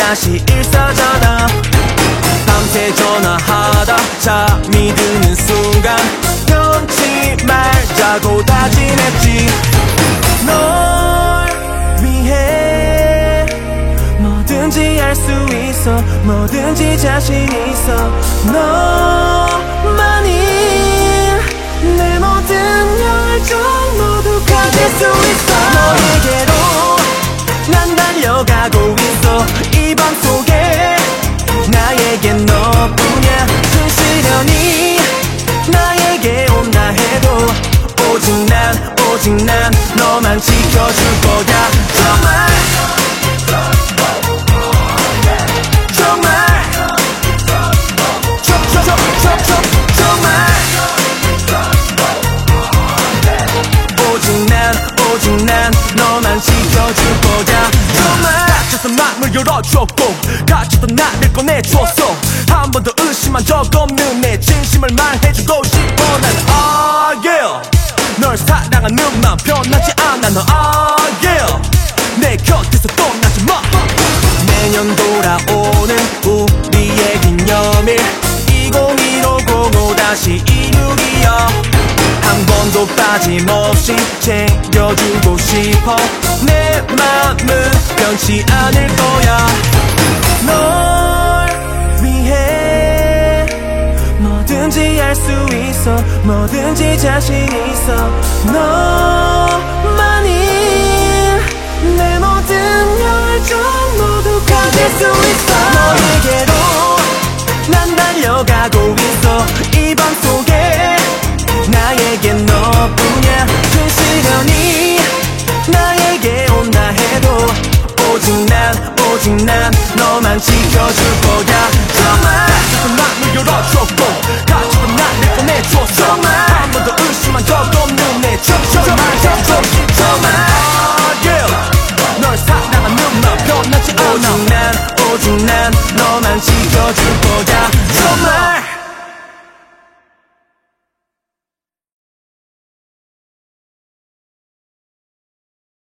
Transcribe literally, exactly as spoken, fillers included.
다시 일사잖아. 밤새 전화하다 잠이 드는 순간 끊지 말자고 다짐했지. 널 위해 뭐든지 할 수 있어, 뭐든지 자신 있어. 너만이 내 모든 열정 모두 가질 수 있어. 너에게로 난 달려가고 있어. 이 밤 속에 나에겐 너뿐이야. 순시련이 나에게 온다 해도 오직 난 오직 난 너만 지켜줄 거야. 정말 정말 저, 저, 저, 저, 정말 오직 난 오직 난 너만 지켜줄 거야. 정말 갇혔던 마음을 열어줬고 갇혔던 나를 꺼내줬어. 한 번도 의심한 적 없는 내 진심을 말해주고 싶어. 난 oh yeah 널 사랑하는 맘 변하지 않아. 너 oh yeah 내 곁에서 떠나지 마. 매년 돌아오는 우리의 기념일 이천십오 다시 이루기야. 한 번도 빠짐없이 챙겨주고 싶어. 내 맘은 변치 않을 거야. 널 위해 뭐든지 할 수 있어, 뭐든지 자신 있어. 너만이 내 모든 열정 모두 가질 수 있어. 너에게로 난 달려가고 있어. 이 밤 속에 나에겐 너뿐이야. 순시련이 나에게 온다 해도 오직 난 오직 난 너만 지켜줄 거야. 정말 갇혔던 마음을 열어줬고 갇혔던 나를 꺼내줬어. 정말 한 번도 의심한 적 없는 내 진심을 말해줘. 정말 oh yeah 널 사랑하는 맘 변하지 않아. 오직 난 오직 난 너만 지켜줄 거야.